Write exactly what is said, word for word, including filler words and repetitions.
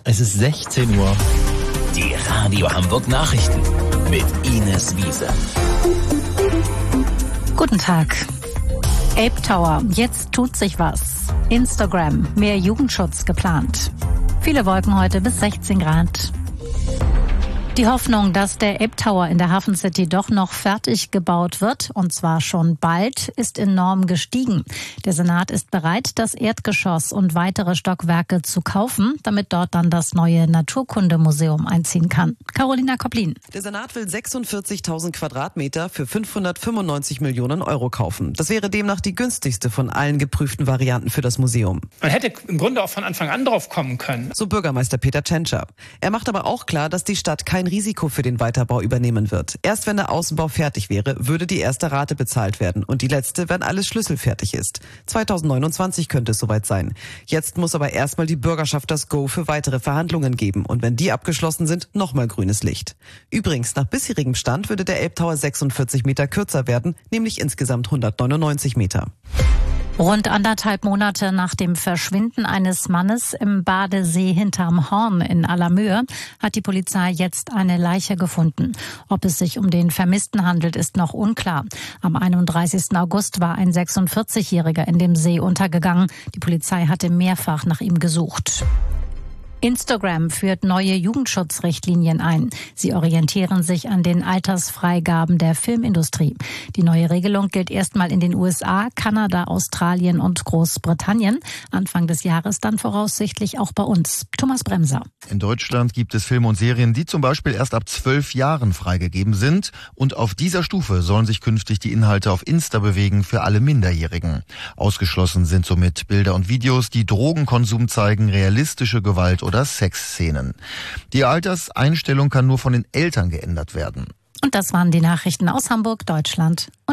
Es ist sechzehn Uhr. Die Radio Hamburg Nachrichten mit Ines Wiese. Guten Tag. Ape Tower, jetzt tut sich was. Instagram, mehr Jugendschutz geplant. Viele Wolken heute bis sechzehn Grad. Die Hoffnung, dass der Ape Tower in der Hafen City doch noch fertig gebaut wird, und zwar schon bald, ist enorm gestiegen. Der Senat ist bereit, das Erdgeschoss und weitere Stockwerke zu kaufen, damit dort dann das neue Naturkundemuseum einziehen kann. Carolina Koplin. Der Senat will sechsundvierzigtausend Quadratmeter für fünfhundertfünfundneunzig Millionen Euro kaufen. Das wäre demnach die günstigste von allen geprüften Varianten für das Museum. Man hätte im Grunde auch von Anfang an drauf kommen können. So Bürgermeister Peter Tschentscher. Er macht aber auch klar, dass die Stadt kein Risiko für den Weiterbau übernehmen wird. Erst wenn der Außenbau fertig wäre, würde die erste Rate bezahlt werden und die letzte, wenn alles schlüsselfertig ist. zweitausendneunundzwanzig könnte es soweit sein. Jetzt muss aber erstmal die Bürgerschaft das Go für weitere Verhandlungen geben und wenn die abgeschlossen sind, nochmal grünes Licht. Übrigens, nach bisherigem Stand würde der Ape Tower sechsundvierzig Meter kürzer werden, nämlich insgesamt hundertneunundneunzig Meter. Rund anderthalb Monate nach dem Verschwinden eines Mannes im Badesee hinterm Horn in Allermöhe hat die Polizei jetzt eine Leiche gefunden. Ob es sich um den Vermissten handelt, ist noch unklar. Am einunddreißigsten August war ein sechsundvierzigjähriger in dem See untergegangen. Die Polizei hatte mehrfach nach ihm gesucht. Instagram führt neue Jugendschutzrichtlinien ein. Sie orientieren sich an den Altersfreigaben der Filmindustrie. Die neue Regelung gilt erstmal in den U S A, Kanada, Australien und Großbritannien. Anfang des Jahres dann voraussichtlich auch bei uns. Thomas Bremser. In Deutschland gibt es Filme und Serien, die zum Beispiel erst ab zwölf Jahren freigegeben sind. Und auf dieser Stufe sollen sich künftig die Inhalte auf Insta bewegen für alle Minderjährigen. Ausgeschlossen sind somit Bilder und Videos, die Drogenkonsum zeigen, realistische Gewalt oder Sexszenen. Die Alterseinstellung kann nur von den Eltern geändert werden. Und das waren die Nachrichten aus Hamburg, Deutschland und